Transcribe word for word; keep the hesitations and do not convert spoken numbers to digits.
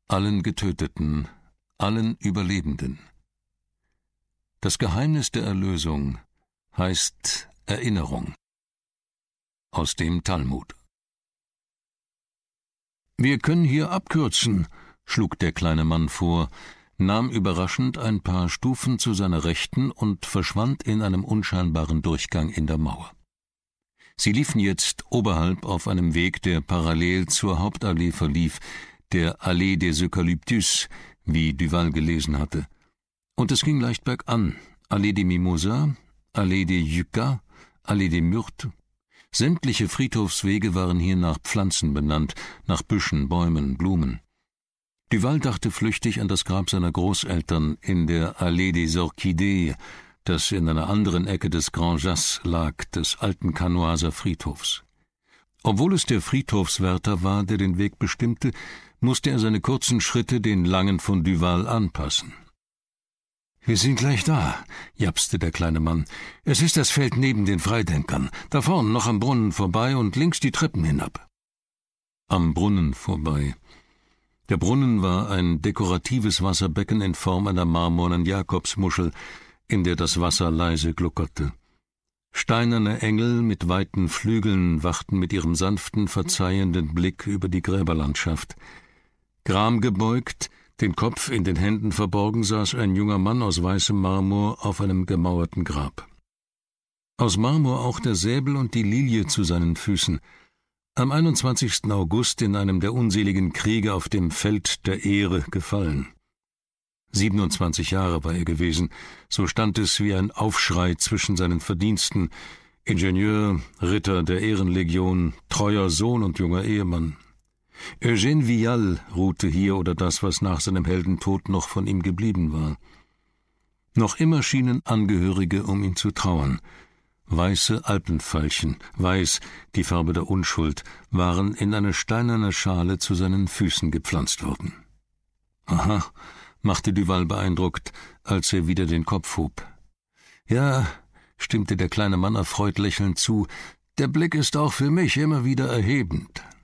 allen Getöteten, allen Überlebenden. Das Geheimnis der Erlösung heißt Erinnerung. Aus dem Talmud. »Wir können hier abkürzen«, schlug der kleine Mann vor, nahm überraschend ein paar Stufen zu seiner Rechten und verschwand in einem unscheinbaren Durchgang in der Mauer. Sie liefen jetzt oberhalb auf einem Weg, der parallel zur Hauptallee verlief, der Allee des Eucalyptus, wie Duval gelesen hatte. Und es ging leicht bergan, Allee des Mimosas, Allee des Yuccas, Allee des Myrtes. Sämtliche Friedhofswege waren hier nach Pflanzen benannt, nach Büschen, Bäumen, Blumen. Duval dachte flüchtig an das Grab seiner Großeltern in der Allee des Orchidées, das in einer anderen Ecke des Grand Jas lag, des alten Canoiser Friedhofs. Obwohl es der Friedhofswärter war, der den Weg bestimmte, musste er seine kurzen Schritte den langen von Duval anpassen. »Wir sind gleich da«, japste der kleine Mann. »Es ist das Feld neben den Freidenkern, da vorn noch am Brunnen vorbei und links die Treppen hinab.« Am Brunnen vorbei. Der Brunnen war ein dekoratives Wasserbecken in Form einer marmornen Jakobsmuschel, in der das Wasser leise gluckerte. Steinerne Engel mit weiten Flügeln wachten mit ihrem sanften, verzeihenden Blick über die Gräberlandschaft. Gramgebeugt, den Kopf in den Händen verborgen, saß ein junger Mann aus weißem Marmor auf einem gemauerten Grab. Aus Marmor auch der Säbel und die Lilie zu seinen Füßen. Am einundzwanzigsten August in einem der unseligen Kriege auf dem Feld der Ehre gefallen. Siebenundzwanzig Jahre war er gewesen, so stand es wie ein Aufschrei zwischen seinen Verdiensten, Ingenieur, Ritter der Ehrenlegion, treuer Sohn und junger Ehemann. Eugène Vial ruhte hier oder das, was nach seinem Heldentod noch von ihm geblieben war. Noch immer schienen Angehörige um ihn zu trauern. Weiße Alpenveilchen, weiß, die Farbe der Unschuld, waren in eine steinerne Schale zu seinen Füßen gepflanzt worden. »Aha«, machte Duval beeindruckt, als er wieder den Kopf hob. »Ja«, stimmte der kleine Mann erfreut lächelnd zu, »der Blick ist auch für mich immer wieder erhebend.«